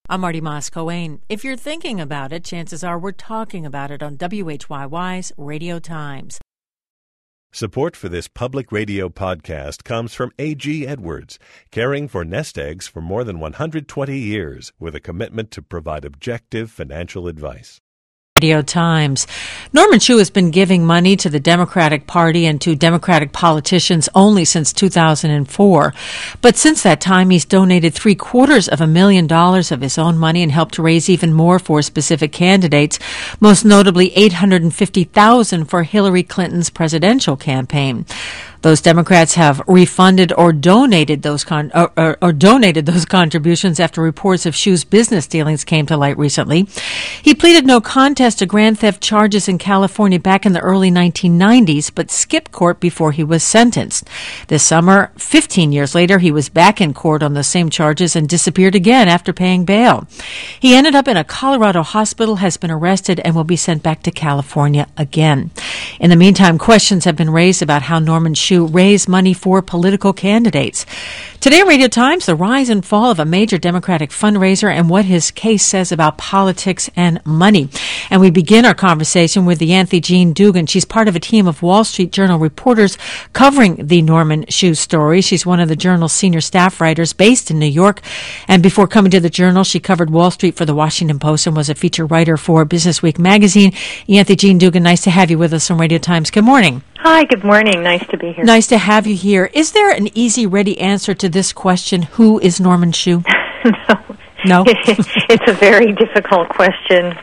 I'm Marty Moss-Coane. If you're thinking about it, chances are we're talking about it on WHYY's Radio Times. Support for this public radio podcast comes from A.G. Edwards, caring for nest eggs for more than 120 years with a commitment to provide objective financial advice. Radio Times. Norman Chu has been giving money to the Democratic Party and to Democratic politicians only since 2004. But since that time, he's donated $750,000 of his own money and helped to raise even more for specific candidates, most notably $850,000 for Hillary Clinton's presidential campaign. Those Democrats have refunded or donated those contributions after reports of Chu's business dealings came to light recently. He pleaded no contest to grand theft charges in California back in the early 1990s, but skipped court before he was sentenced. This summer, 15 years later, he was back in court on the same charges and disappeared again after paying bail. He ended up in a Colorado hospital, has been arrested, and will be sent back to California again. In the meantime, questions have been raised about how Norman Chu raise money for political candidates. Today on Radio Times, the rise and fall of a major Democratic fundraiser and what his case says about politics and money. And we begin our conversation with Yanthi Jean Dugan. She's part of a team of Wall Street Journal reporters covering the Norman Chu story. She's one of the Journal's senior staff writers based in New York. And before coming to the Journal, she covered Wall Street for the Washington Post and was a feature writer for Business Week magazine. Yanthi Jean Dugan, nice to have you with us on Radio Times. Good morning. Hi, good morning. Nice to be here. Nice to have you here. Is there an easy, ready answer to this question? Who is Norman Chu? No? It's a very difficult question.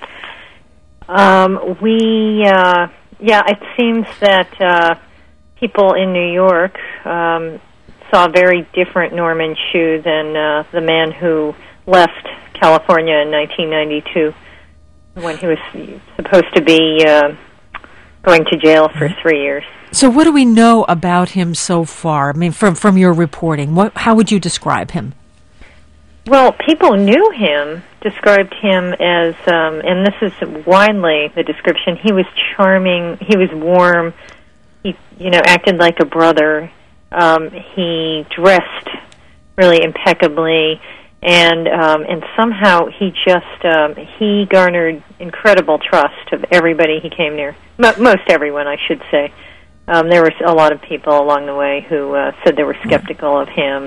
It seems that people in New York saw a very different Norman Chu than the man who left California in 1992 when he was supposed to be going to jail for 3 years. So what do we know about him so far? I mean, from your reporting, how would you describe him? Well, people knew him, described him as, and this is widely the description, he was charming, he was warm, he, acted like a brother, he dressed really impeccably, and somehow he garnered incredible trust of everybody he came near. Most everyone, I should say. There were a lot of people along the way who said they were skeptical of him,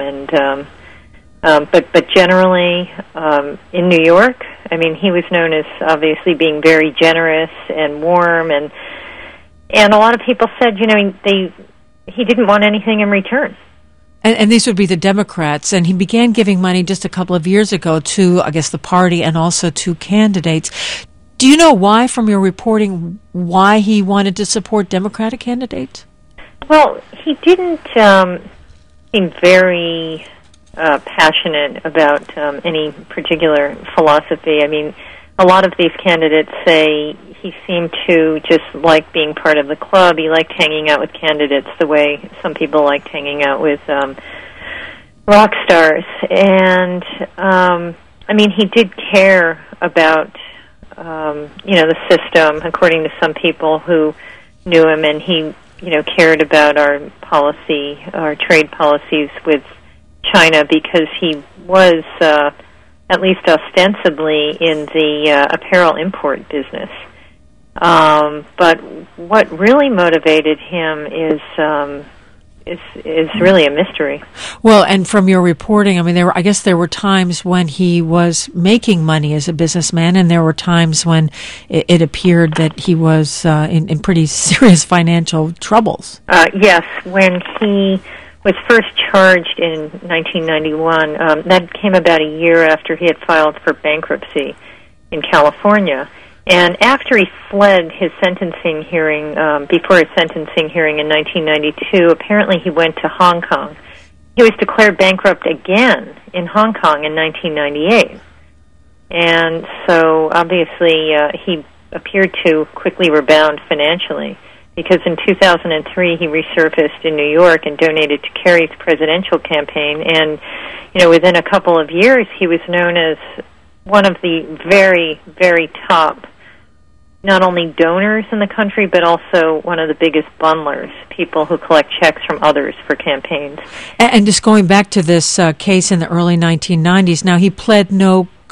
but generally in New York, I mean, he was known as obviously being very generous and warm, and a lot of people said, he didn't want anything in return. And these would be the Democrats, and he began giving money just a couple of years ago to, I guess, the party and also to candidates. Do you know why, from your reporting, why he wanted to support Democratic candidates? Well, he didn't seem very passionate about any particular philosophy. I mean, a lot of these candidates say he seemed to just like being part of the club. He liked hanging out with candidates the way some people liked hanging out with rock stars. And, he did care about, the system, according to some people who knew him, and he, cared about our trade policies with China because he was, at least ostensibly, in the apparel import business. But what really motivated him is really a mystery. Well, and from your reporting, I mean, there were times when he was making money as a businessman, and there were times when it appeared that he was in pretty serious financial troubles. Yes, when he was first charged in 1991, that came about a year after he had filed for bankruptcy in California. And after he fled his sentencing hearing, before his sentencing hearing in 1992, apparently he went to Hong Kong. He was declared bankrupt again in Hong Kong in 1998. And so, obviously, he appeared to quickly rebound financially, because in 2003 he resurfaced in New York and donated to Kerry's presidential campaign. And, within a couple of years, he was known as one of the very, very top not only donors in the country, but also one of the biggest bundlers, people who collect checks from others for campaigns. And just going back to this case in the early 1990s, now he pled no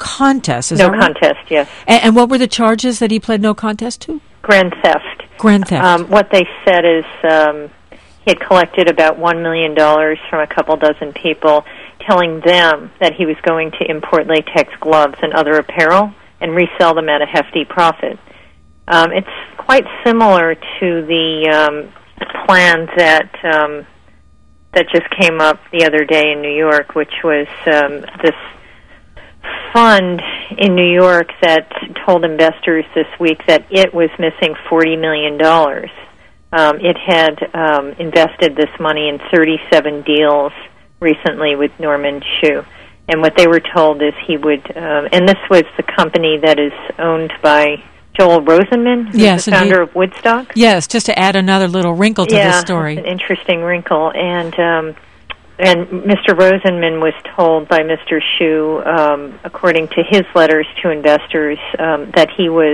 contest. Is No that right? contest, yes. And what were the charges that he pled no contest to? Grand theft. Grand theft. What they said is he had collected about $1 million from a couple dozen people, telling them that he was going to import latex gloves and other apparel and resell them at a hefty profit. It's quite similar to the plan that just came up the other day in New York, which was this fund in New York that told investors this week that it was missing $40 million. It had invested this money in 37 deals recently with Norman Shu. And what they were told is he would, and this was the company that is owned by Joel Rosenman, who's the founder of Woodstock. Yes, just to add another little wrinkle to this story. Yeah, an interesting wrinkle. And Mr. Rosenman was told by Mr. Shu, according to his letters to investors, that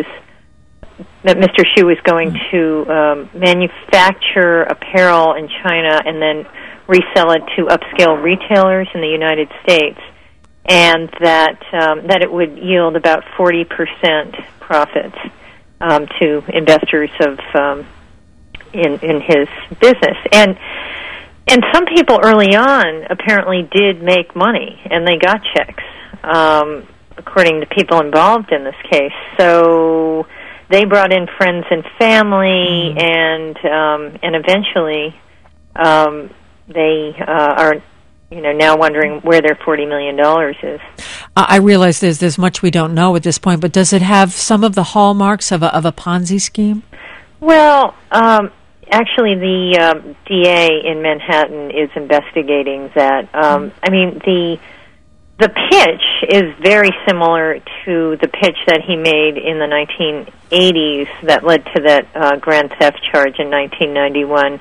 Mr. Shu was going to manufacture apparel in China and then resell it to upscale retailers in the United States, and that it would yield about 40% profits to investors in his business. And some people early on apparently did make money, and they got checks, according to people involved in this case. So they brought in friends and family, and eventually they are now wondering where their $40 million is. I realize there's much we don't know at this point, but does it have some of the hallmarks of a Ponzi scheme? Well, actually, the DA in Manhattan is investigating that. I mean, the pitch is very similar to the pitch that he made in the 1980s that led to that grand theft charge in 1991.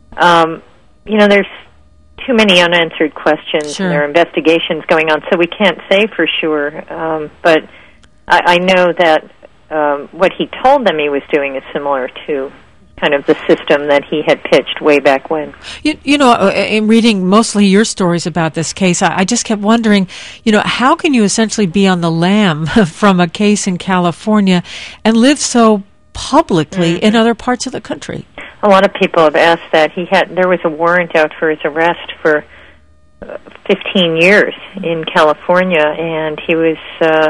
There's too many unanswered questions. Sure. And there are investigations going on, so we can't say for sure. But I know that what he told them he was doing is similar to kind of the system that he had pitched way back when. In reading mostly your stories about this case, I just kept wondering, how can you essentially be on the lam from a case in California and live so publicly in other parts of the country? A lot of people have asked that. There was a warrant out for his arrest for 15 years in California, and he was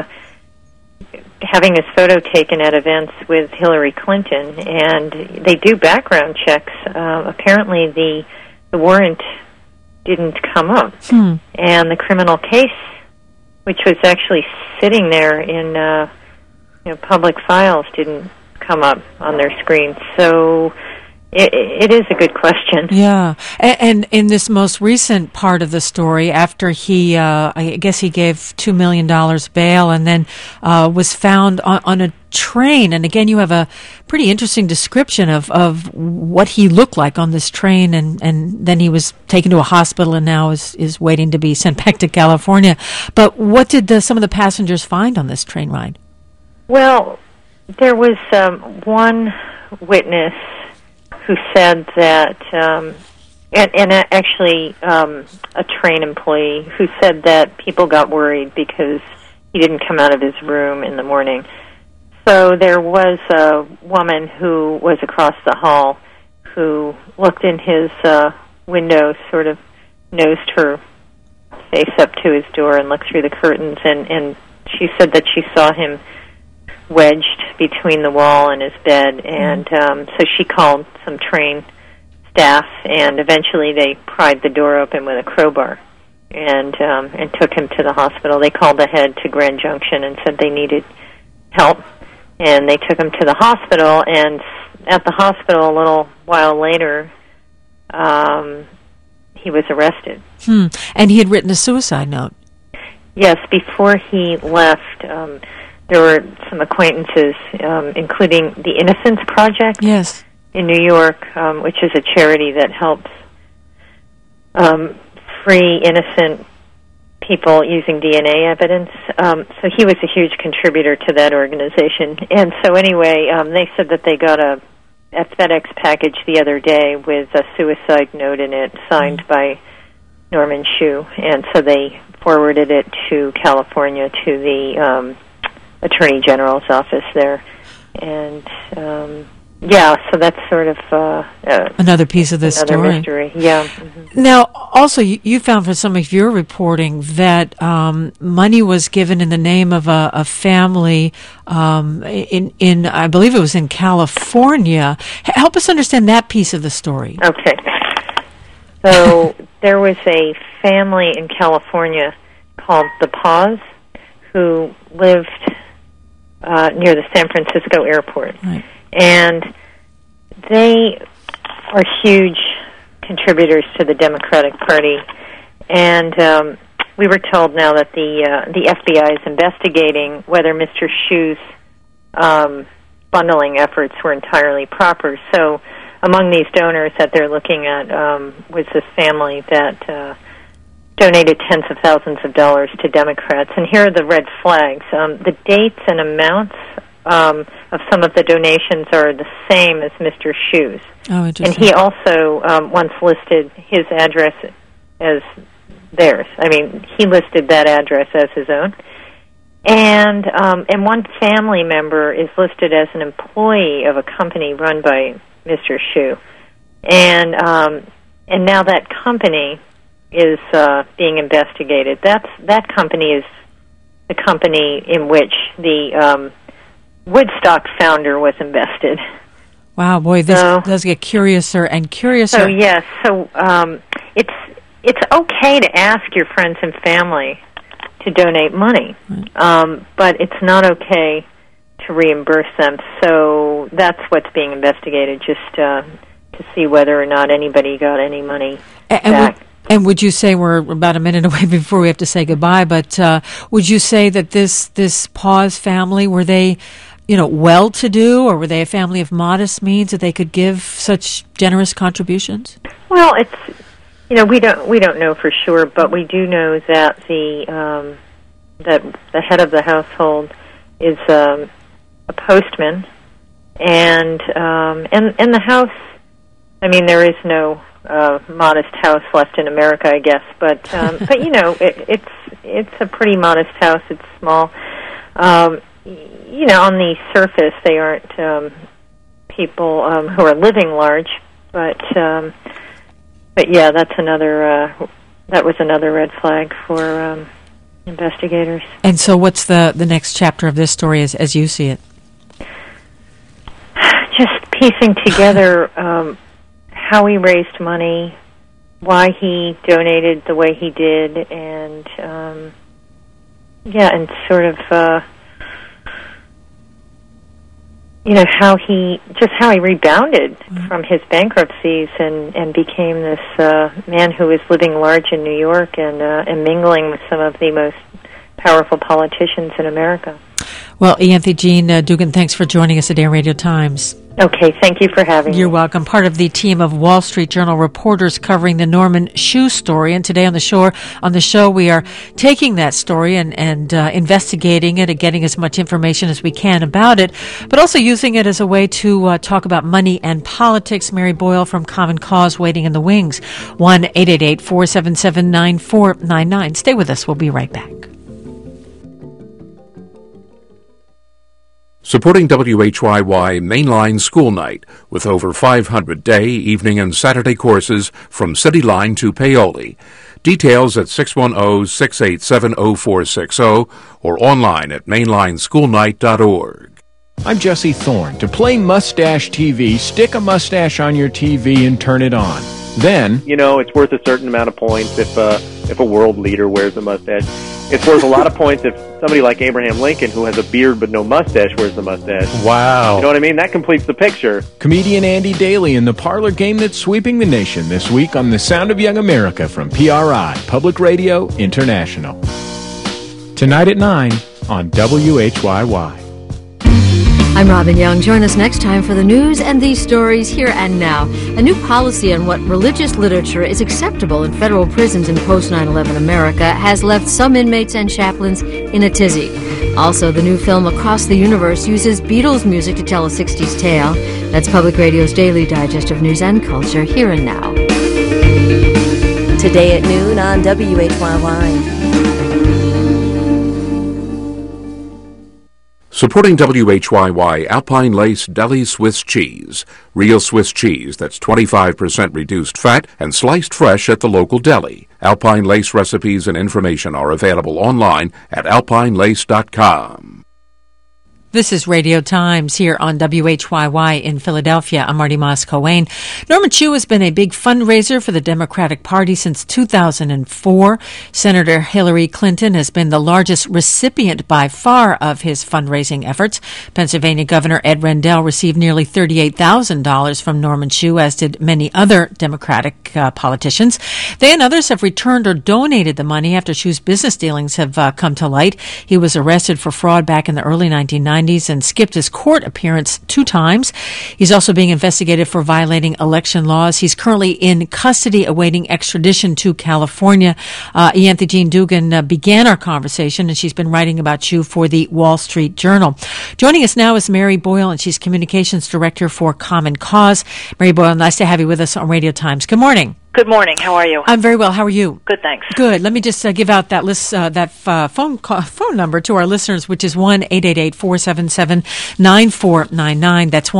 having his photo taken at events with Hillary Clinton, and they do background checks. Apparently the warrant didn't come up, and the criminal case, which was actually sitting there in public files, didn't come up on their screen. So it is a good question. Yeah. And in this most recent part of the story, after he, I guess he gave $2 million bail and then was found on a train. And again, you have a pretty interesting description of what he looked like on this train. And then he was taken to a hospital and now is waiting to be sent back to California. But what did some of the passengers find on this train ride? Well, there was one witness who said that, and actually a train employee who said that people got worried because he didn't come out of his room in the morning. So there was a woman who was across the hall who looked in his window, sort of nosed her face up to his door and looked through the curtains, and she said that she saw him wedged between the wall and his bed, and so she called some train staff, and eventually they pried the door open with a crowbar and took him to the hospital. They called ahead to Grand Junction and said they needed help, and they took him to the hospital, and at the hospital a little while later he was arrested. And he had written a suicide note. Yes, before he left, there were some acquaintances, including the Innocence Project in New York, which is a charity that helps free innocent people using DNA evidence. So he was a huge contributor to that organization. And so anyway, they said that they got a FedEx package the other day with a suicide note in it signed by Norman Shu. And so they forwarded it to California, to the Attorney General's office there. And, so that's sort of another piece of this story. Mystery. Yeah. Mm-hmm. Now, also, you found from some of your reporting that money was given in the name of a family in I believe it was in California. Help us understand that piece of the story. Okay. So there was a family in California called the Paws who lived near the San Francisco airport. Right. And they are huge contributors to the Democratic Party. And we were told now that the FBI is investigating whether Mr. Hsu's bundling efforts were entirely proper. So among these donors that they're looking at was this family that donated tens of thousands of dollars to Democrats. And here are the red flags. The dates and amounts of some of the donations are the same as Mr. Hsu's. Oh, interesting. And he also once listed his address as theirs. I mean, he listed that address as his own. And one family member is listed as an employee of a company run by Mr. Hsu. And now that company is being investigated. That company is the company in which the Woodstock founder was invested. Wow, boy, this does get curiouser and curiouser. So yes, it's okay to ask your friends and family to donate money, but it's not okay to reimburse them. So that's what's being investigated, just to see whether or not anybody got any money back. And would you say, we're about a minute away before we have to say goodbye, but would you say that this Paws family, were they, well-to-do, or were they a family of modest means that they could give such generous contributions? Well, it's, we don't know for sure, but we do know that the head of the household is a postman, and the house. I mean, there is no modest house left in America, I guess, but it's a pretty modest house. It's small. On the surface, they aren't people who are living large, but yeah, that was another red flag for investigators. And so, what's the next chapter of this story as you see it? Just piecing together how he raised money, why he donated the way he did, and sort of how he rebounded from his bankruptcies and became this man who was living large in New York and mingling with some of the most powerful politicians in America. Well, Ianthe Jean Dugan, thanks for joining us at Air Radio Times. Okay, thank you for having me. You're welcome. Part of the team of Wall Street Journal reporters covering the Norman Hsu story. And today on the show, we are taking that story and investigating it and getting as much information as we can about it, but also using it as a way to talk about money and politics. Mary Boyle from Common Cause waiting in the wings. 1-888-477-9499. Stay with us. We'll be right back. Supporting WHYY Mainline School Night with over 500 day, evening, and Saturday courses from City Line to Paoli. Details at 610-687-0460 or online at mainlineschoolnight.org. I'm Jesse Thorne. To play Mustache TV, stick a mustache on your TV and turn it on. Then, it's worth a certain amount of points if a world leader wears a mustache. It's worth a lot of points if somebody like Abraham Lincoln, who has a beard but no mustache, wears the mustache. Wow. You know what I mean? That completes the picture. Comedian Andy Daly in the parlor game that's sweeping the nation this week on The Sound of Young America from PRI, Public Radio International. Tonight at 9 on WHYY. I'm Robin Young. Join us next time for the news and these stories here and now. A new policy on what religious literature is acceptable in federal prisons in post-9/11 America has left some inmates and chaplains in a tizzy. Also, the new film Across the Universe uses Beatles music to tell a 60s tale. That's Public Radio's daily digest of news and culture here and now. Today at noon on WHYY. Supporting WHYY, Alpine Lace Deli Swiss Cheese. Real Swiss cheese that's 25% reduced fat and sliced fresh at the local deli. Alpine Lace recipes and information are available online at alpinelace.com. This is Radio Times here on WHYY in Philadelphia. I'm Marty Moss-Coane. Norman Chu has been a big fundraiser for the Democratic Party since 2004. Senator Hillary Clinton has been the largest recipient by far of his fundraising efforts. Pennsylvania Governor Ed Rendell received nearly $38,000 from Norman Chu, as did many other Democratic politicians. They and others have returned or donated the money after Chu's business dealings have come to light. He was arrested for fraud back in the early 1990s and skipped his court appearance 2 times. He's also being investigated for violating election laws. He's currently in custody awaiting extradition to California. Ianthe Jean Dugan began our conversation, and she's been writing about Chu for the Wall Street Journal. Joining us now is Mary Boyle, and she's Communications Director for Common Cause. Mary Boyle, nice to have you with us on Radio Times. Good morning. Good morning. How are you? I'm very well. How are you? Good, thanks. Good. Let me just give out that list, phone number to our listeners, which is 1-888-477-9499. That's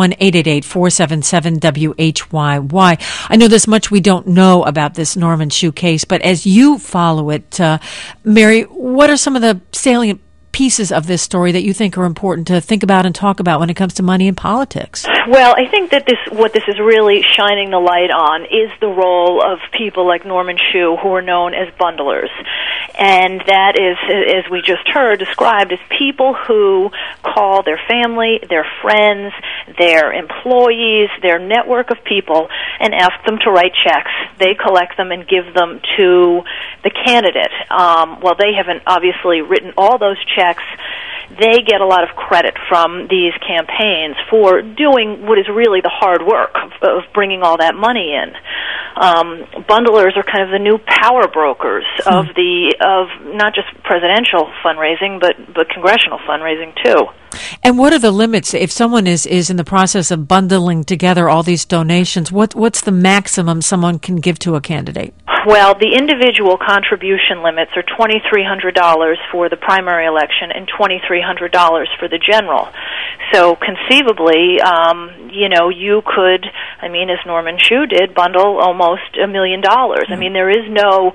1-888-477-WHYY. I know there's much we don't know about this Norman Chu case, but as you follow it, Mary, what are some of the salient pieces of this story that you think are important to think about and talk about when it comes to money in politics? Well, I think that what this is really shining the light on is the role of people like Norman Chu, who are known as bundlers. And that is, as we just heard, described as people who call their family, their friends, their employees, their network of people, and ask them to write checks. They collect them and give them to the candidate. While they haven't obviously written all those checks, they get a lot of credit from these campaigns for doing what is really the hard work of bringing all that money in. Bundlers are kind of the new power brokers of not just presidential fundraising, but congressional fundraising too. And what are the limits? If someone is in the process of bundling together all these donations, what's the maximum someone can give to a candidate? Well, the individual contribution limits are $2,300 for the primary election and $2,300 for the general. So conceivably, you could, as Norman Chu did, bundle almost $1 million. I mean, there is no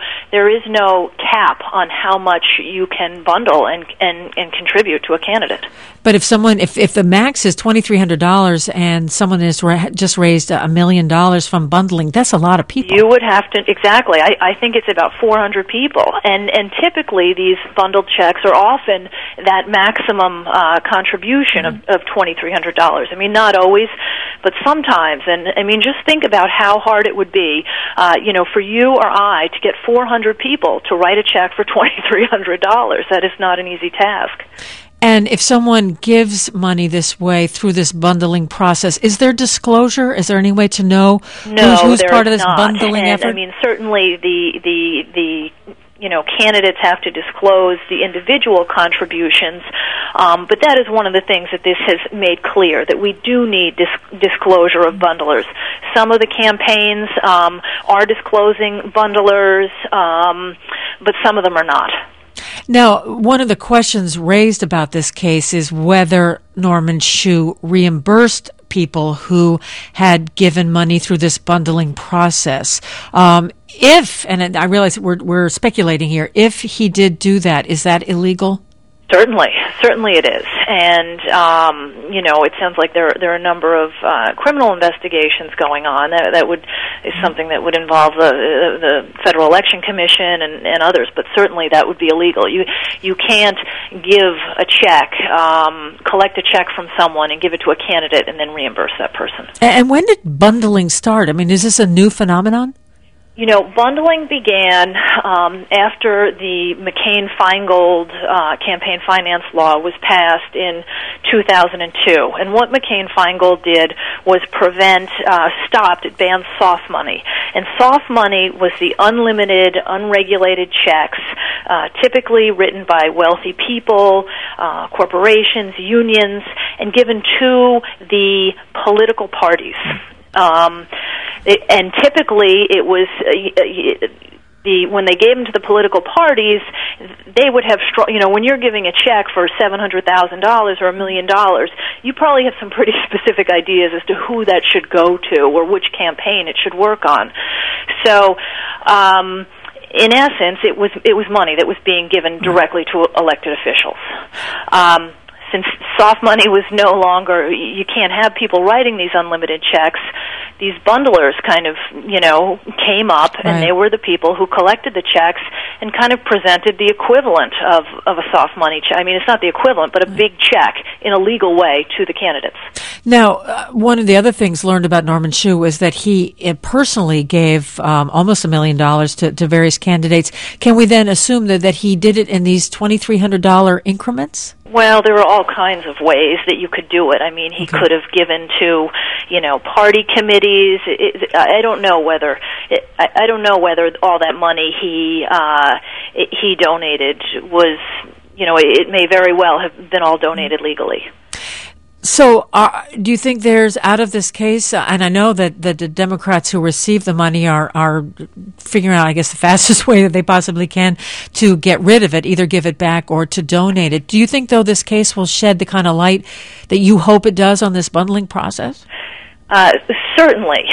cap on how much you can bundle and contribute to a candidate. But if the max is $2,300 and someone has just raised $1 million from bundling, that's a lot of people. You would have to, exactly. I think it's about 400 people, and typically these bundled checks are often that maximum contribution of $2,300. I mean, not always, but sometimes. And I mean, just think about how hard it would be, for you or I to get 400 people to write a check for $2,300. That is not an easy task. And if someone gives money this way through this bundling process, is there disclosure? Is there any way to know who's part of this bundling effort? I mean, certainly the candidates have to disclose the individual contributions, but that is one of the things that this has made clear, that we do need disclosure of bundlers. Some of the campaigns are disclosing bundlers, but some of them are not. Now, one of the questions raised about this case is whether Norman Chu reimbursed people who had given money through this bundling process. If, and I realize we're speculating here, if he did do that, is that illegal? Certainly it is. And, it sounds like there are a number of criminal investigations going on. That is something that would involve the Federal Election Commission and others, but certainly that would be illegal. You can't give a check, collect a check from someone and give it to a candidate and then reimburse that person. And when did bundling start? I mean, is this a new phenomenon? Bundling began after the McCain-Feingold campaign finance law was passed in 2002. And what McCain-Feingold did was it banned soft money. And soft money was the unlimited, unregulated checks, typically written by wealthy people, corporations, unions, and given to the political parties. And typically it was when they gave them to the political parties, they would have when you're giving a check for $700,000 or $1 million, you probably have some pretty specific ideas as to who that should go to or which campaign it should work on. So, in essence, it was money that was being given directly to elected officials. Since soft money was no longer, you can't have people writing these unlimited checks, these bundlers kind of, came up, and they were the people who collected the checks and kind of presented the equivalent of a soft money check. I mean, it's not the equivalent, but a big check in a legal way to the candidates. Now, one of the other things learned about Norman Hsu was that he personally gave almost $1 million to various candidates. Can we then assume that he did it in these $2,300 increments? Well, there are all kinds of ways that you could do it. I mean, he could have given to, party committees. I don't know whether all that money he donated was, it may very well have been all donated legally. So, do you think there's, out of this case, and I know that the Democrats who receive the money are figuring out, I guess, the fastest way that they possibly can to get rid of it, either give it back or to donate it. Do you think, though, this case will shed the kind of light that you hope it does on this bundling process? Certainly,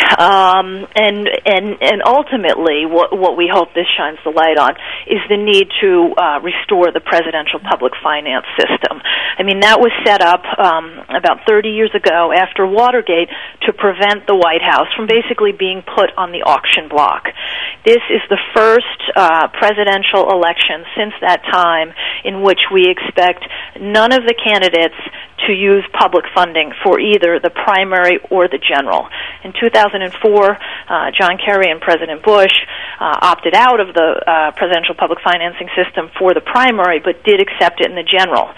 and ultimately, what we hope this shines the light on is the need to restore the presidential public finance system. I mean, that was set up about 30 years ago after Watergate to prevent the White House from basically being put on the auction block. This is the first presidential election since that time in which we expect none of the candidates to use public funding for either the primary or the general. In 2004, John Kerry and President Bush opted out of the presidential public financing system for the primary, but did accept it in the general.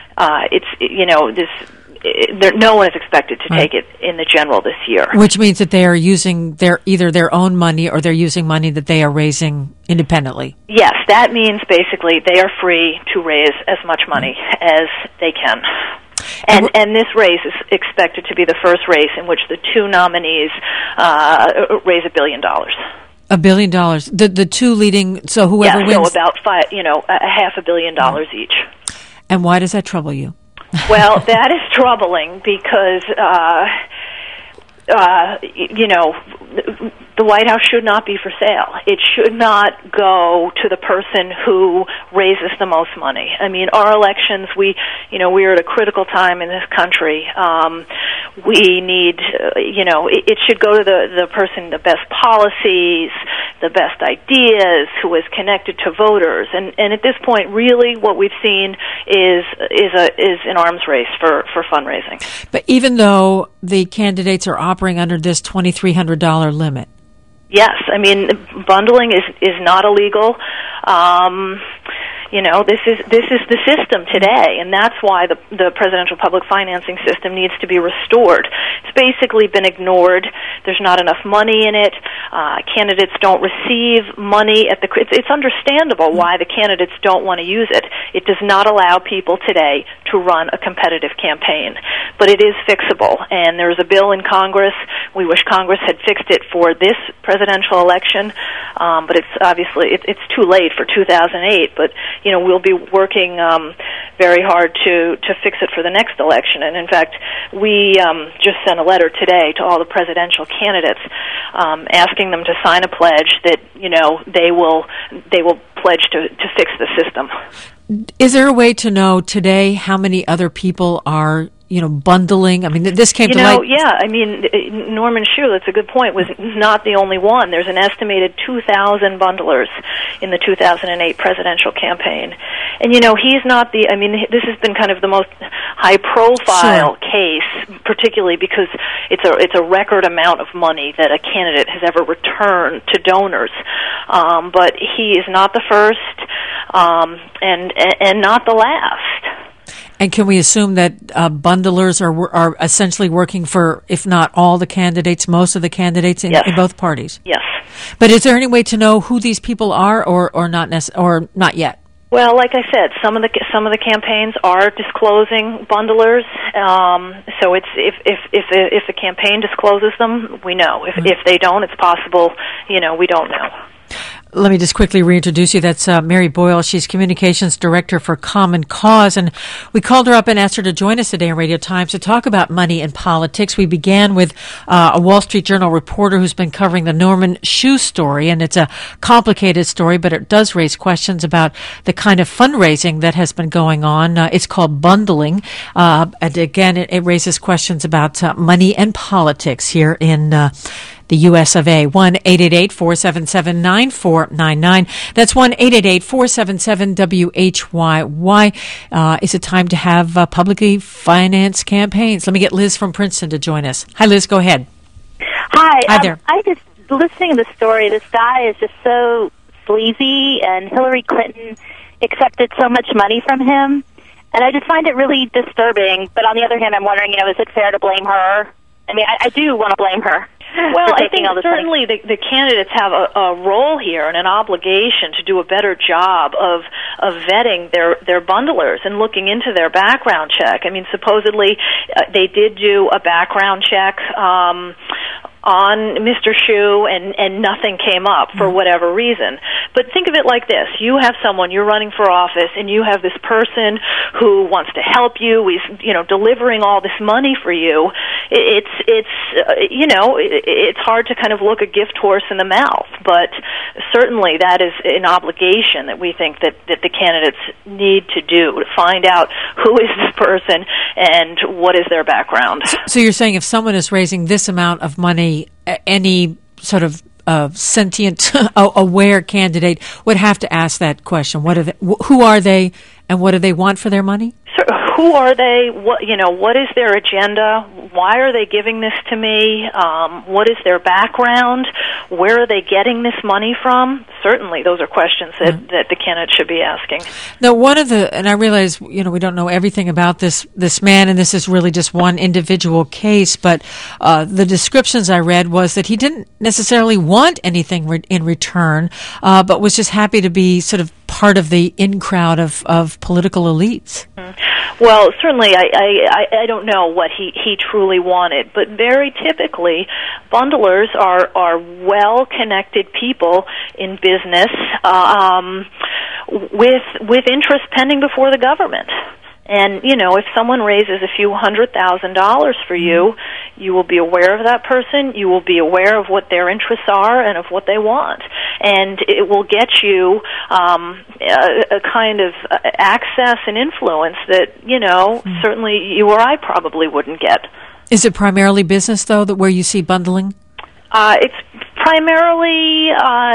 No one is expected to take it in the general this year. Which means that they are using either their own money or they're using money that they are raising independently. Yes, that means basically they are free to raise as much money as they can. And this race is expected to be the first race in which the two nominees raise $1 billion. $1 billion. The two leading. So whoever wins. So about $500 million each. And why does that trouble you? Well, that is troubling because the White House should not be for sale. It should not go to the person who raises the most money. I mean, our elections, we're at a critical time in this country. We need, it should go to the person, the best policies, the best ideas, who is connected to voters. And at this point, really, what we've seen is an arms race for fundraising. But even though the candidates are operating under this $2,300 limit. Yes, I mean, bundling is not illegal. This is the system today, and that's why the presidential public financing system needs to be restored. It's basically been ignored. There's not enough money in it. Candidates don't receive money at it's understandable why the candidates don't want to use it. It does not allow people today to run a competitive campaign. But it is fixable, and there's a bill in Congress. We wish Congress had fixed it for this presidential election, but it's obviously it's too late for 2008, but we'll be working very hard to fix it for the next election. And in fact, we just sent a letter today to all the presidential candidates asking them to sign a pledge that they will pledge to fix the system. Is there a way to know today how many other people are bundling? I mean, this came to light. Yeah, I mean, Norman Hsu, that's a good point, was not the only one. There's an estimated 2,000 bundlers in the 2008 presidential campaign. And, he's not this has been kind of the most high-profile case, particularly because it's a record amount of money that a candidate has ever returned to donors. But he is not the first and not the last. And can we assume that bundlers are essentially working for, if not all the candidates, most of the candidates in both parties? Yes. But is there any way to know who these people are, or not or not yet? Well, like I said, some of the campaigns are disclosing bundlers. So it's if the campaign discloses them, we know. If they don't, it's possible. We don't know. Let me just quickly reintroduce you. That's Mary Boyle. She's Communications Director for Common Cause. And we called her up and asked her to join us today on Radio Times to talk about money and politics. We began with a Wall Street Journal reporter who's been covering the Norman Shue story. And it's a complicated story, but it does raise questions about the kind of fundraising that has been going on. It's called bundling. And again, it raises questions about money and politics here in the U.S. of A. 1-888-477-9499. That's 1-888-477-WHYY. Is it time to have publicly financed campaigns? Let me get Liz from Princeton to join us. Hi, Liz. Go ahead. Hi there. I just, listening to the story, this guy is just so sleazy, and Hillary Clinton accepted so much money from him. And I just find it really disturbing. But on the other hand, I'm wondering, is it fair to blame her? I mean, I do want to blame her. Well, I think certainly the candidates have a role here and an obligation to do a better job of vetting their bundlers and looking into their background check. I mean, supposedly they did do a background check on Mr. Shue, and nothing came up for whatever reason. But think of it like this. You have someone, you're running for office, and you have this person who wants to help you, he's, delivering all this money for you. It's hard to kind of look a gift horse in the mouth, but certainly that is an obligation that we think that the candidates need to do, to find out who is this person and what is their background. So you're saying if someone is raising this amount of money, any sort of sentient, aware candidate would have to ask that question. Who are they, and what do they want for their money? So, who are they? What is their agenda? Why are they giving this to me? What is their background? Where are they getting this money from? Certainly, those are questions that the candidate should be asking. Now, and I realize, we don't know everything about this man, and this is really just one individual case, but the descriptions I read was that he didn't necessarily want anything in return, but was just happy to be sort of part of the in-crowd of political elites. Well, certainly I don't know what he truly wanted, but very typically bundlers are well-connected people in business with interest pending before the government. And, if someone raises a few $100,000 for you, you will be aware of that person, you will be aware of what their interests are and of what they want. And it will get you a kind of access and influence that, certainly you or I probably wouldn't get. Is it primarily business, though, where you see bundling? It's primarily,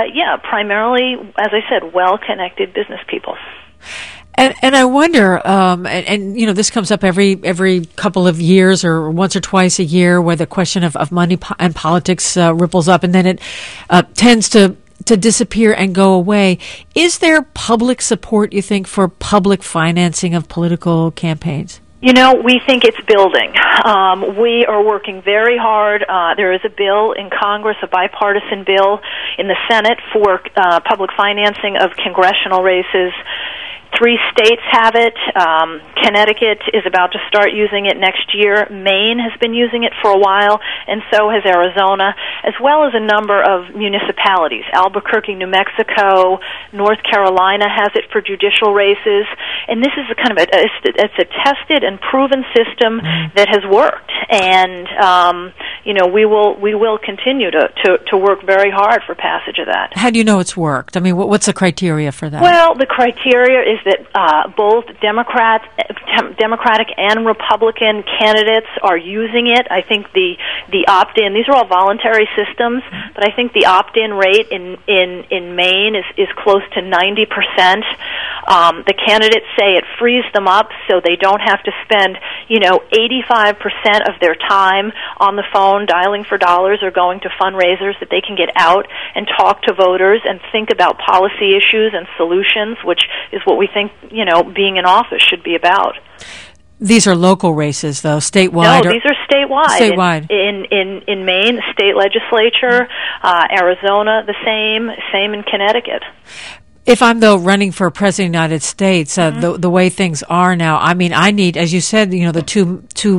as I said, well-connected business people. And I wonder, this comes up every couple of years or once or twice a year, where the question of money and politics ripples up, and then it tends to disappear and go away. Is there public support, you think, for public financing of political campaigns? We think it's building. We are working very hard. There is a bill in Congress, a bipartisan bill in the Senate for public financing of congressional races. 3 states have it. Connecticut is about to start using it next year. Maine has been using it for a while, and so has Arizona, as well as a number of municipalities. Albuquerque, New Mexico, North Carolina has it for judicial races, and this is a kind of it's a tested and proven system that has worked. And we will continue to work very hard for passage of that. How do you know it's worked? I mean, what's the criteria for that? Well, the criteria is that both Democratic and Republican candidates are using it. I think the opt-in, these are all voluntary systems, but I think the opt-in rate in Maine is close to 90%. The candidates say it frees them up so they don't have to spend 85% of their time on the phone dialing for dollars or going to fundraisers, that they can get out and talk to voters and think about policy issues and solutions, which is what we think, being in office should be about. These are local races, though, statewide? No, these are statewide. Statewide. In Maine, the state legislature, Arizona, the same in Connecticut. If I'm, though, running for president of the United States, the way things are now, I mean, I need, as you said, the two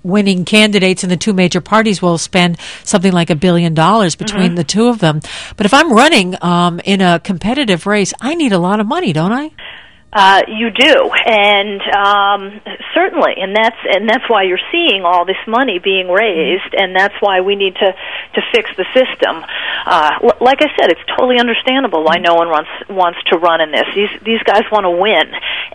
winning candidates in the two major parties will spend something like $1 billion between the two of them. But if I'm running in a competitive race, I need a lot of money, don't I? You do, and certainly, and that's why you're seeing all this money being raised, and that's why we need to fix the system. Like I said, it's totally understandable why no one wants to run in this. These guys want to win,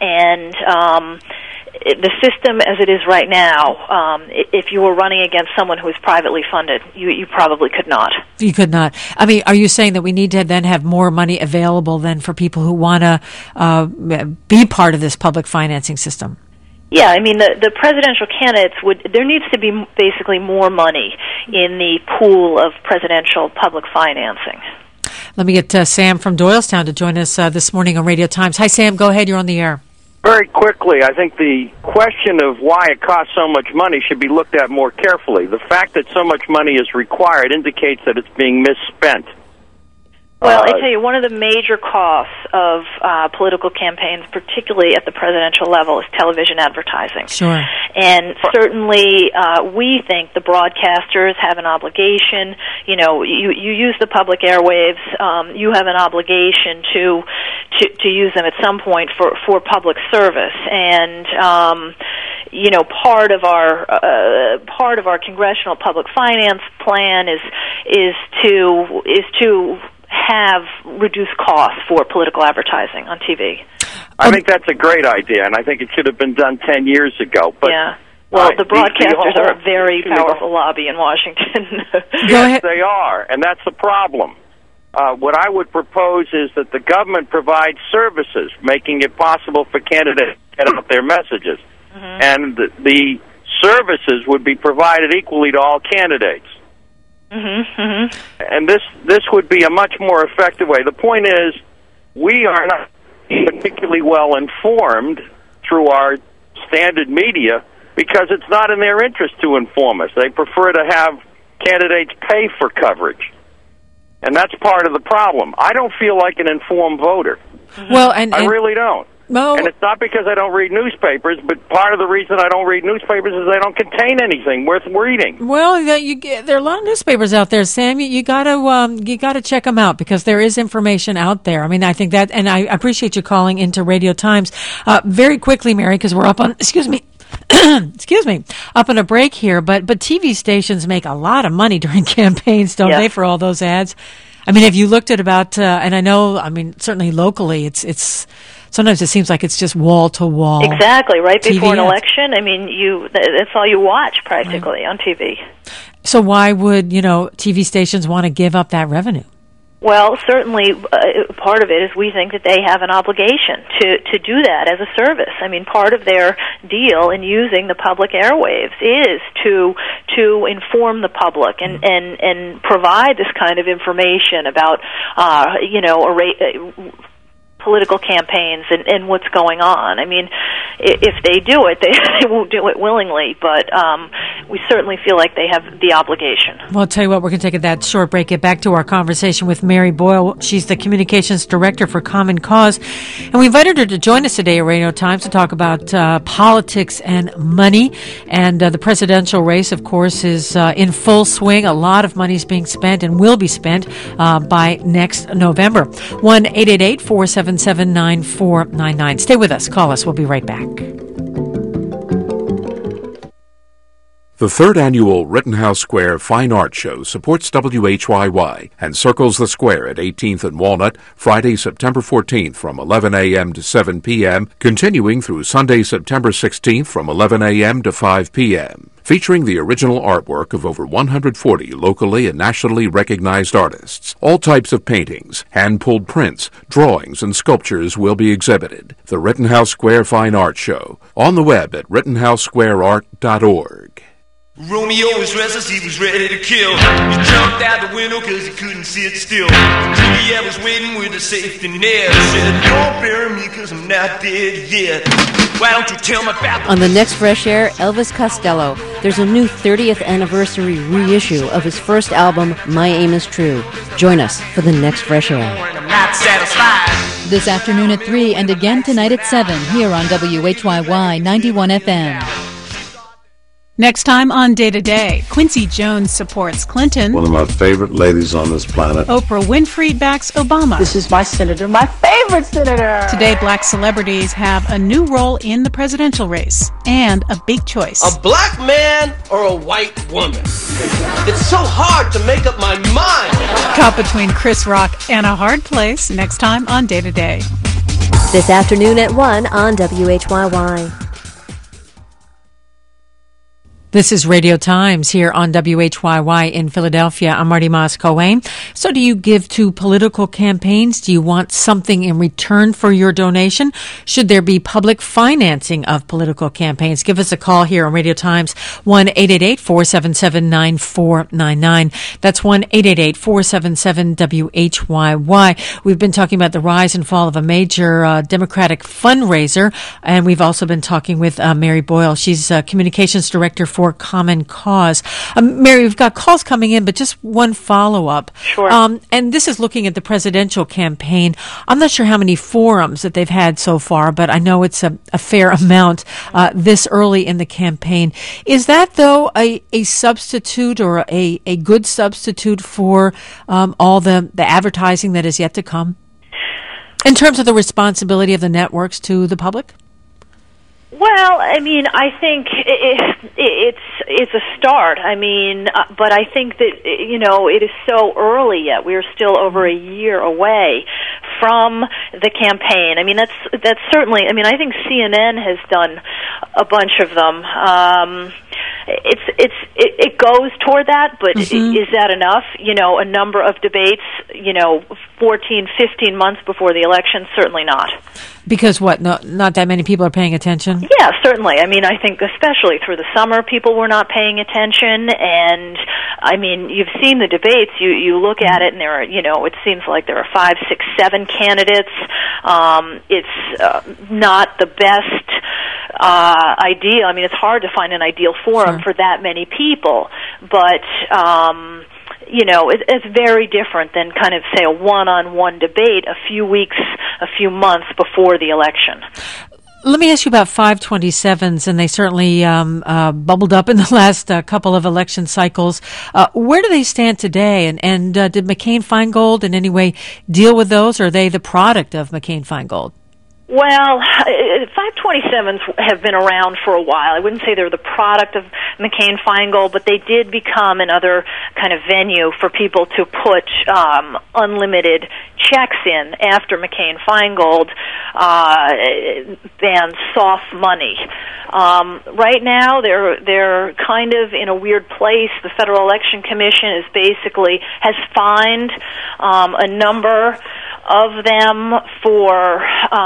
and the system as it is right now, if you were running against someone who is privately funded, you probably could not. You could not. I mean, are you saying that we need to then have more money available then for people who want to be part of this public financing system? Yeah, I mean, the presidential candidates there needs to be basically more money in the pool of presidential public financing. Let me get Sam from Doylestown to join us this morning on Radio Times. Hi, Sam. Go ahead. You're on the air. Very quickly, I think the question of why it costs so much money should be looked at more carefully. The fact that so much money is required indicates that it's being misspent. Well, I tell you, one of the major costs of political campaigns, particularly at the presidential level, is television advertising. Sure. And certainly, we think the broadcasters have an obligation. You know, you use the public airwaves. You have an obligation to use them at some point for public service. And you know, part of our congressional public finance plan is to have reduced costs for political advertising on TV. I think that's a great idea, and I think it should have been done 10 years ago. But yeah. Well, the broadcasters are a very powerful lobby in Washington. Yes, they are, and that's the problem. What I would propose is that the government provides services, making it possible for candidates to get out their messages. Mm-hmm. And the services would be provided equally to all candidates. Mm-hmm, mm-hmm. And this would be a much more effective way. The point is, we are not particularly well informed through our standard media because it's not in their interest to inform us. They prefer to have candidates pay for coverage. And that's part of the problem. I don't feel like an informed voter. Mm-hmm. Well, I really don't. Well, and it's not because I don't read newspapers, but part of the reason I don't read newspapers is they don't contain anything worth reading. Well, there are a lot of newspapers out there, Sam. You gotta check them out because there is information out there. I mean, I think that, and I appreciate you calling into Radio Times. Very quickly, Mary, because we're up on, excuse me, up on a break here. But TV stations make a lot of money during campaigns, don't they, for all those ads? I mean, have you looked at about, and I know, I mean, certainly locally, it's sometimes it seems like it's just wall to wall. Exactly, right TV before an ads. election. I mean, that's all you watch practically on TV. So why would, TV stations want to give up that revenue? Well, certainly part of it is we think that they have an obligation to do that as a service. I mean, part of their deal in using the public airwaves is to inform the public and provide this kind of information about political campaigns and what's going on. I mean, if they do it, they won't do it willingly, but we certainly feel like they have the obligation. Well, I'll tell you what, we're going to take that short break, get back to our conversation with Mary Boyle. She's the Communications Director for Common Cause, and we invited her to join us today at Radio Times to talk about politics and money. And the presidential race, of course, is in full swing. A lot of money is being spent and will be spent by next November. 1-888-477-9499. Stay with us. Call us. We'll be right back. The third annual Rittenhouse Square Fine Art Show supports WHYY and circles the square at 18th and Walnut Friday, September 14th from 11 a.m. to 7 p.m., continuing through Sunday, September 16th from 11 a.m. to 5 p.m., featuring the original artwork of over 140 locally and nationally recognized artists. All types of paintings, hand-pulled prints, drawings, and sculptures will be exhibited. The Rittenhouse Square Fine Art Show, on the web at rittenhousesquareart.org. Romeo was restless, he was ready to kill. He jumped out the window cause he couldn't sit still. Juliet was waiting with a safety net. Said, don't bury me cause I'm not dead yet. Why don't you tell me about On the next Fresh Air, Elvis Costello. There's a new 30th anniversary reissue of his first album, My Aim Is True. Join us for the next Fresh Air. I'm not satisfied. This afternoon at 3 and again tonight at 7 here on WHYY 91 FM. Next time on Day to Day, Quincy Jones supports Clinton. One of my favorite ladies on this planet. Oprah Winfrey backs Obama. This is my senator, my favorite senator. Today, black celebrities have a new role in the presidential race and a big choice. A black man or a white woman? It's so hard to make up my mind. Caught between Chris Rock and a hard place. Next time on Day to Day. This afternoon at 1 on WHYY. This is Radio Times here on WHYY in Philadelphia. I'm Marty Moss-Cohen. So do you give to political campaigns? Do you want something in return for your donation? Should there be public financing of political campaigns? Give us a call here on Radio Times, 1-888-477-9499. That's 1-888-477-WHYY. We've been talking about the rise and fall of a major Democratic fundraiser, and we've also been talking with Mary Boyle. She's Communications Director for Common Cause. Mary, we've got calls coming in, but just one follow-up. Sure. And this is looking at the presidential campaign. I'm not sure how many forums that they've had so far, but I know it's a fair amount this early in the campaign. Is that, though, a substitute or a good substitute for all the advertising that is yet to come? In terms of the responsibility of the networks to the public? Well, I mean, I think it's a start. I mean, but I think that, you know, it is so early yet. We're still over a year away from the campaign. I mean, that's certainly. I mean, I think CNN has done a bunch of them. It goes toward that, but is that enough? You know, a number of debates, you know, 14, 15 months before the election, certainly not. Because what? Not that many people are paying attention? Yeah, certainly. I mean, I think especially through the summer, people were not paying attention. And, I mean, you've seen the debates. You look at it, and there are, you know, it seems like there are 5, 6, 7 candidates. It's not the best idea. I mean, it's hard to find an ideal forum for that many people. But, you know, it's very different than kind of, say, a one-on-one debate a few weeks, a few months before the election. Let me ask you about 527s, and they certainly bubbled up in the last couple of election cycles. Where do they stand today? And did McCain-Feingold in any way deal with those, or are they the product of McCain-Feingold? Well, 527s have been around for a while. I wouldn't say they're the product of McCain-Feingold, but they did become another kind of venue for people to put unlimited checks in after McCain-Feingold banned soft money. Right now, they're kind of in a weird place. The Federal Election Commission has fined a number of them for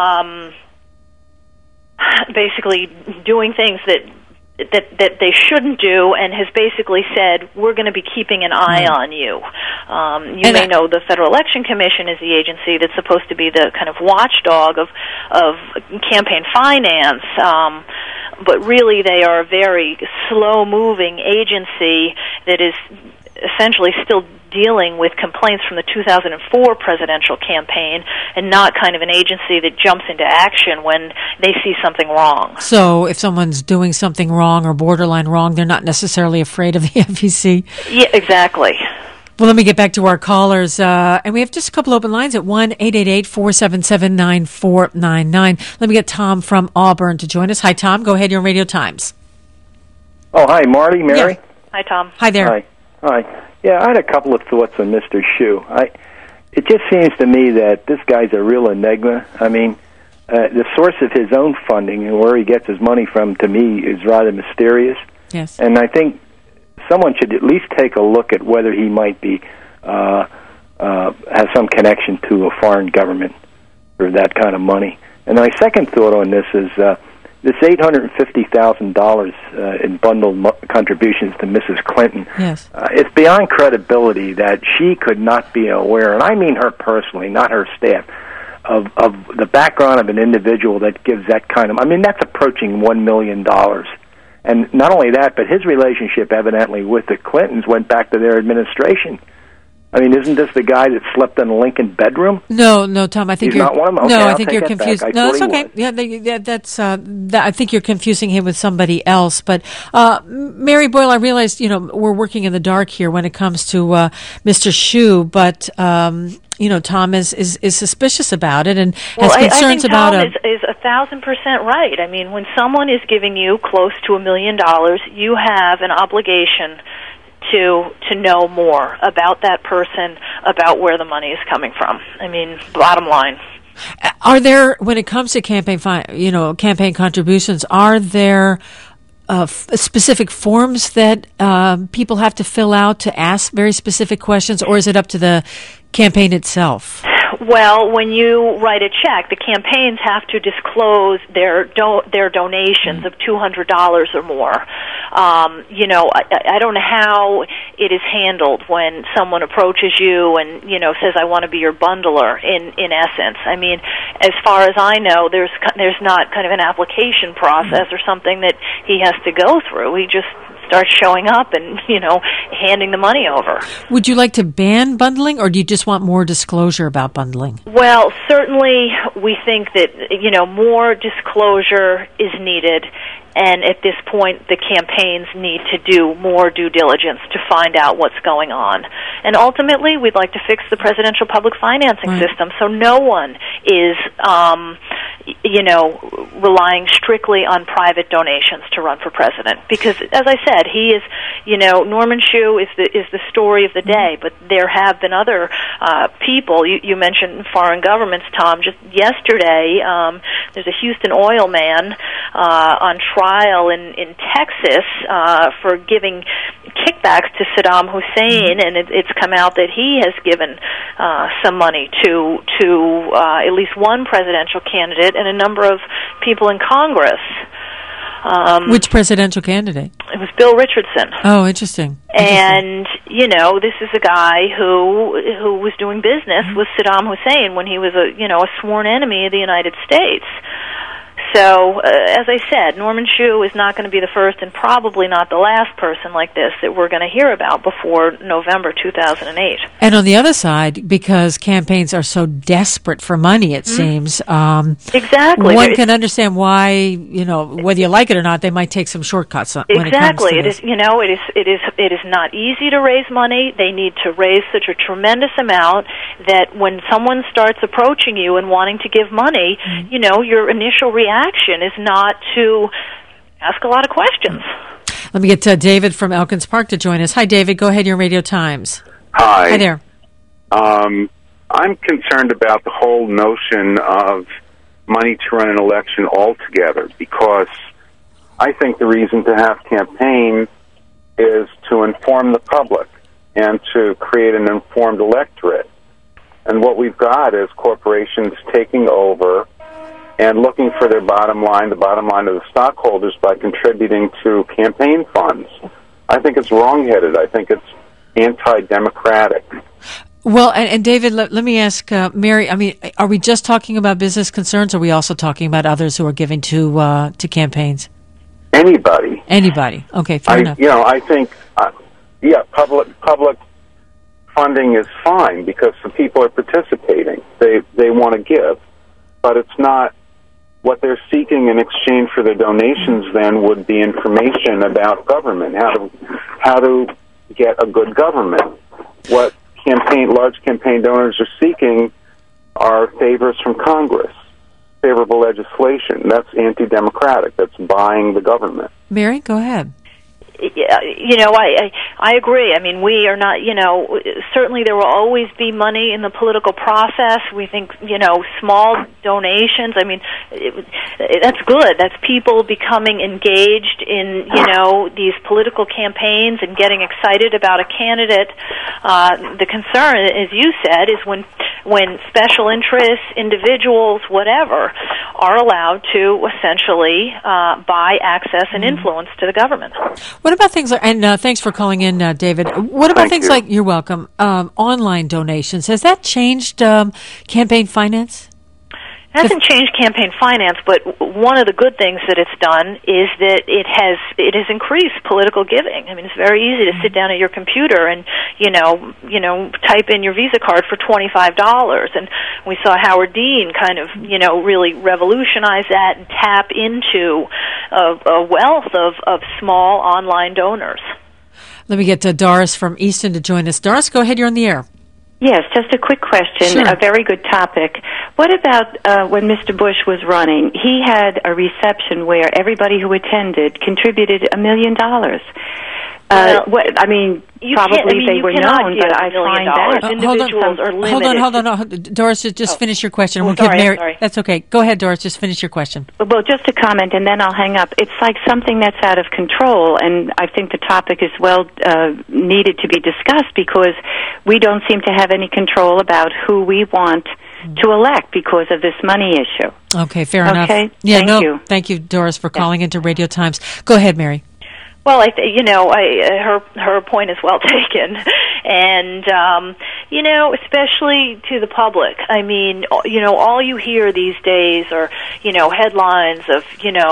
basically doing things that they shouldn't do, and has basically said, we're going to be keeping an eye on you. You may know the Federal Election Commission is the agency that's supposed to be the kind of watchdog of campaign finance, but really they are a very slow-moving agency that is essentially still dealing with complaints from the 2004 presidential campaign, and not kind of an agency that jumps into action when they see something wrong. So if someone's doing something wrong or borderline wrong, they're not necessarily afraid of the FEC? Yeah, exactly. Well, let me get back to our callers. And we have just a couple open lines at 1-888-477-9499. Let me get Tom from Auburn to join us. Hi, Tom. Go ahead. You're on Radio Times. Oh, hi, Marty, Mary. Yeah. Hi, Tom. Hi there. Hi. Yeah, I had a couple of thoughts on Mr. Hsu. It just seems to me that this guy's a real enigma. I mean, the source of his own funding and where he gets his money from, to me, is rather mysterious. Yes. And I think someone should at least take a look at whether he might be has some connection to a foreign government for that kind of money. And my second thought on this is this $850,000 in bundled contributions to Mrs. Clinton. Yes. It's beyond credibility that she could not be aware, and I mean her personally, not her staff, of the background of an individual that gives that kind of... I mean, that's approaching $1 million. And not only that, but his relationship evidently with the Clintons went back to their administration. I mean, isn't this the guy that slept in the Lincoln bedroom? No, Tom. I think He's you're not one of them. Okay, no. I I'll think take you're that confused. back. No, that's okay. Yeah, that's. I think you're confusing him with somebody else. But Mary Boyle, I realize we're working in the dark here when it comes to Mr. Shue, but. Tom is suspicious about it and has concerns about it. Tom is 1,000% right. I mean, when someone is giving you close to $1 million, you have an obligation to know more about that person, about where the money is coming from. I mean, bottom line. Are there, when it comes to campaign contributions, are there specific forms that people have to fill out to ask very specific questions, or is it up to the campaign itself? Well, when you write a check, the campaigns have to disclose their donations of $200 or more. I don't know how it is handled when someone approaches you and says, "I want to be your bundler." In essence, I mean, as far as I know, there's not kind of an application process or something that he has to go through. He just starts showing up and handing the money over. Would you like to ban bundling, or do you just want more disclosure about bundling? Well, certainly we think that more disclosure is needed, and at this point the campaigns need to do more due diligence to find out what's going on. And ultimately we'd like to fix the presidential public financing system so no one is relying strictly on private donations to run for president. Because, as I said, he is, Norman Shue is the story of the day, but there have been other people. You mentioned foreign governments, Tom. Just yesterday, there's a Houston oil man on trial in Texas for giving kickbacks to Saddam Hussein, and it's come out that he has given some money to at least one presidential candidate and a number of people in Congress. Which presidential candidate? It was Bill Richardson. Oh, interesting. And, this is a guy who was doing business with Saddam Hussein when he was a sworn enemy of the United States. So, as I said, Norman Shue is not going to be the first and probably not the last person like this that we're going to hear about before November 2008. And on the other side, because campaigns are so desperate for money, it seems, exactly. One can understand why, whether you like it or not, they might take some shortcuts when it comes to this. It is not easy to raise money. They need to raise such a tremendous amount that when someone starts approaching you and wanting to give money, your initial reaction is not to ask a lot of questions. Let me get David from Elkins Park to join us. Hi, David. Go ahead, your Radio Times. Hi. Hi there. I'm concerned about the whole notion of money to run an election altogether, because I think the reason to have campaign is to inform the public and to create an informed electorate. And what we've got is corporations taking over and looking for their bottom line, the bottom line of the stockholders, by contributing to campaign funds. I think it's wrong-headed. I think it's anti-democratic. Well, and David, let me ask Mary, I mean, are we just talking about business concerns, or are we also talking about others who are giving to campaigns? Anybody. Anybody. Okay, fair enough. I think, public funding is fine because the people are participating. They want to give. But it's not what they're seeking in exchange for their donations. Then would be information about government, how to get a good government. What large campaign donors are seeking are favors from Congress, favorable legislation. That's anti-democratic. That's buying the government. Mary, go ahead. I agree. I mean, we are not, certainly there will always be money in the political process. We think, small donations, I mean, that's good. That's people becoming engaged in, these political campaigns and getting excited about a candidate. The concern, as you said, is when special interests, individuals, whatever, are allowed to essentially buy access and influence to the government. What about things like, and thanks for calling in, David. What about things like, you're welcome, online donations? Has that changed campaign finance? Hasn't changed campaign finance, but one of the good things that it's done is that it has increased political giving. I mean, it's very easy to sit down at your computer and type in your Visa card for $25. And we saw Howard Dean kind of really revolutionize that and tap into a wealth of small online donors. Let me get to Doris from Easton to join us. Doris, go ahead. You're on the air. Yes, just a quick question, Sure. A very good topic. What about when Mr. Bush was running? He had a reception where everybody who attended contributed $1 million. Probably they were known, but I find that individuals are limited. Hold on. Doris, just finish your question. We'll sorry, give Mary. sorry. That's okay. Go ahead, Doris. Just finish your question. Well, just a comment, and then I'll hang up. It's like something that's out of control, and I think the topic is needed to be discussed because we don't seem to have any control about who we want to elect because of this money issue. Okay, fair enough. Okay, Yeah, thank you. Thank you, Doris, for calling into Radio Times. Go ahead, Mary. Well, her point is well taken, and especially to the public. I mean, all you hear these days are headlines of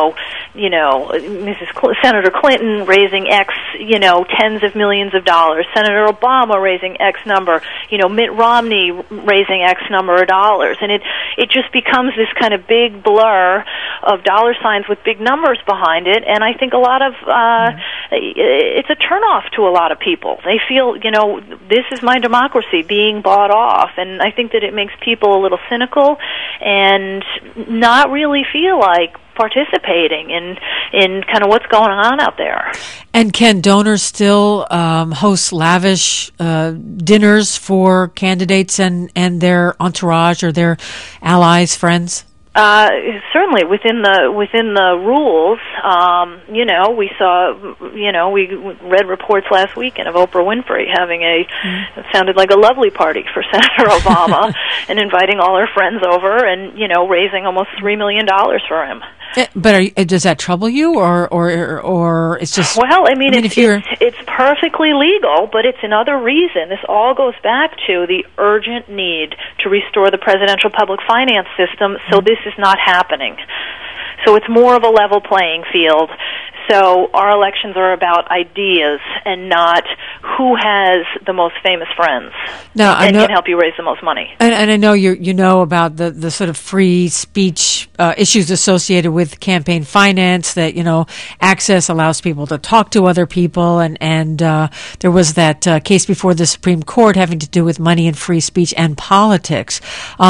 Senator Clinton raising X tens of millions of dollars, Senator Obama raising X number, Mitt Romney raising X number of dollars, and it just becomes this kind of big blur of dollar signs with big numbers behind it, and I think a lot of it's a turnoff to a lot of people. They feel, this is my democracy being bought off, and I think that it makes people a little cynical and not really feel like participating in kind of what's going on out there. And can donors still host lavish dinners for candidates and their entourage or their allies, friends? Certainly within the rules. We saw, we read reports last weekend of Oprah Winfrey having it sounded like a lovely party for Senator Obama and inviting all her friends over and, raising almost $3 million for him. But does that trouble you, or it's just? Well, it's perfectly legal, but it's another reason. This all goes back to the urgent need to restore the presidential public finance system. So this is not happening. So it's more of a level playing field. So our elections are about ideas and not who has the most famous friends and can help you raise the most money. And I know you know about the sort of free speech issues associated with campaign finance, that, access allows people to talk to other people. And there was that case before the Supreme Court having to do with money and free speech and politics.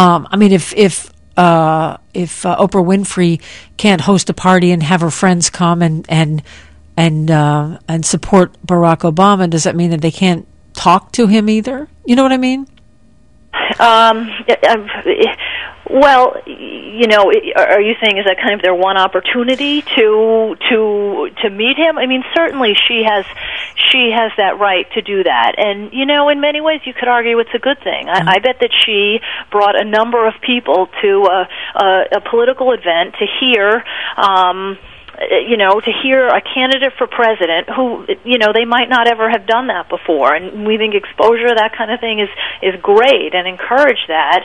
If Oprah Winfrey can't host a party and have her friends come and support Barack Obama, does that mean that they can't talk to him either? You know what I mean? Well, are you saying is that kind of their one opportunity to meet him? I mean, certainly she has that right to do that, and in many ways you could argue it's a good thing. I bet that she brought a number of people to a political event to hear. To hear a candidate for president who, they might not ever have done that before. And we think exposure, that kind of thing, is great and encourage that.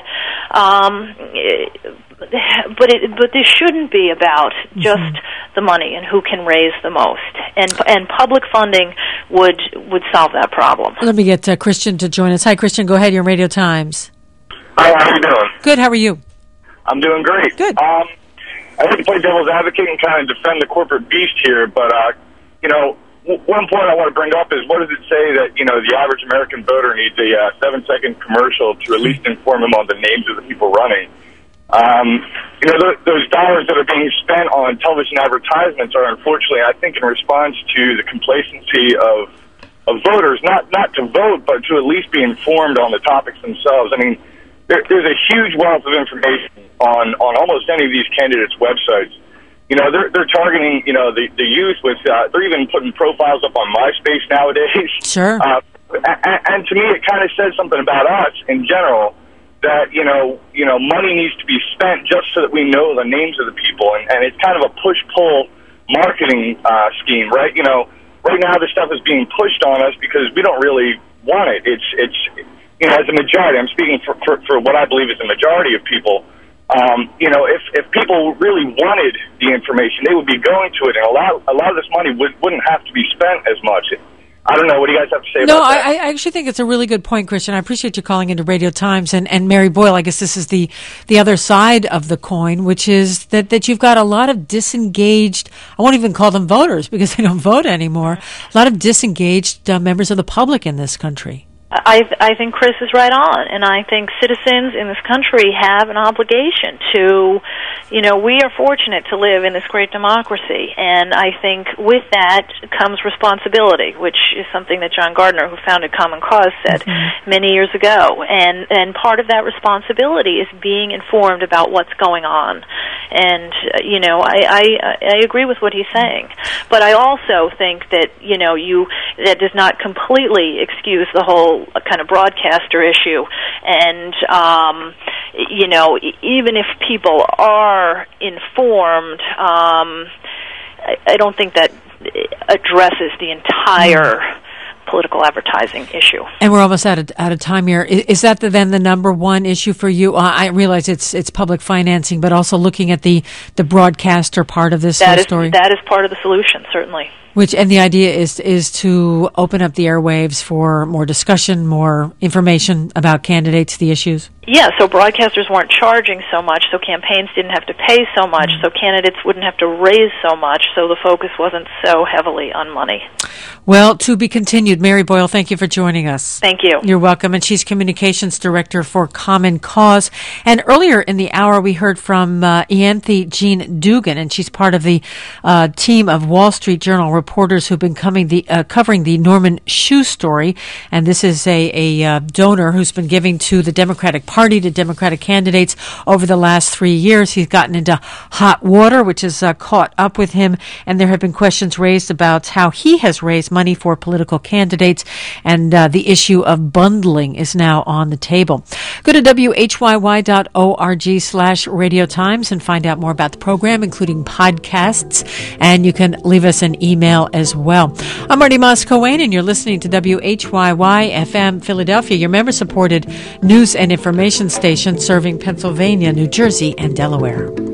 But this shouldn't be about just the money and who can raise the most. And public funding would solve that problem. Let me get Christian to join us. Hi, Christian. Go ahead. You're on Radio Times. Hi, how are you doing? Good. How are you? I'm doing great. Good. I hate to play devil's advocate and kind of defend the corporate beast here, but, one point I want to bring up is, what does it say that, the average American voter needs a 7-second commercial to at least inform him on the names of the people running? Those dollars that are being spent on television advertisements are, unfortunately, I think, in response to the complacency of voters, not to vote, but to at least be informed on the topics themselves. I mean, there's a huge wealth of information on almost any of these candidates' websites. They're targeting, the youth with, they're even putting profiles up on MySpace nowadays. Sure. And to me, it kind of says something about us in general, that, money needs to be spent just so that we know the names of the people. And it's kind of a push-pull marketing scheme, right? Right now this stuff is being pushed on us because we don't really want it. It's as a majority, I'm speaking for what I believe is the majority of people, If people really wanted the information, they would be going to it, and a lot of this money wouldn't have to be spent as much. I don't know. What do you guys have to say about that? No, I actually think it's a really good point, Christian. I appreciate you calling into Radio Times. And Mary Boyle, I guess this is the other side of the coin, which is that you've got a lot of disengaged, I won't even call them voters because they don't vote anymore, a lot of disengaged members of the public in this country. I think Chris is right on, and I think citizens in this country have an obligation to, we are fortunate to live in this great democracy, and I think with that comes responsibility, which is something that John Gardner, who founded Common Cause, said many years ago, and part of that responsibility is being informed about what's going on, and, I agree with what he's saying, but I also think that, that does not completely excuse the whole kind of broadcaster issue, and even if people are informed, I don't think that addresses the entire political advertising issue. And we're almost out of time here. Is that then the number one issue for you? I realize it's public financing, but also looking at the broadcaster part of this whole story. That is part of the solution, certainly. And the idea is to open up the airwaves for more discussion, more information about candidates, the issues? Yeah, so broadcasters weren't charging so much, so campaigns didn't have to pay so much, so candidates wouldn't have to raise so much, so the focus wasn't so heavily on money. Well, to be continued. Mary Boyle, thank you for joining us. Thank you. You're welcome. And she's Communications Director for Common Cause. And earlier in the hour, we heard from Ianthe Jean Dugan, and she's part of the team of Wall Street Journal reporters who've been covering the Norman Shue story. And this is a donor who's been giving to the Democratic Party, to Democratic candidates over the last 3 years. He's gotten into hot water, which has caught up with him, and there have been questions raised about how he has raised money for political candidates, and the issue of bundling is now on the table. Go to whyy.org/Radio Times and find out more about the program, including podcasts, and you can leave us an email as well. I'm Marty Moss-Coane, and you're listening to WHYY FM Philadelphia, your member-supported news and information station serving Pennsylvania, New Jersey, and Delaware.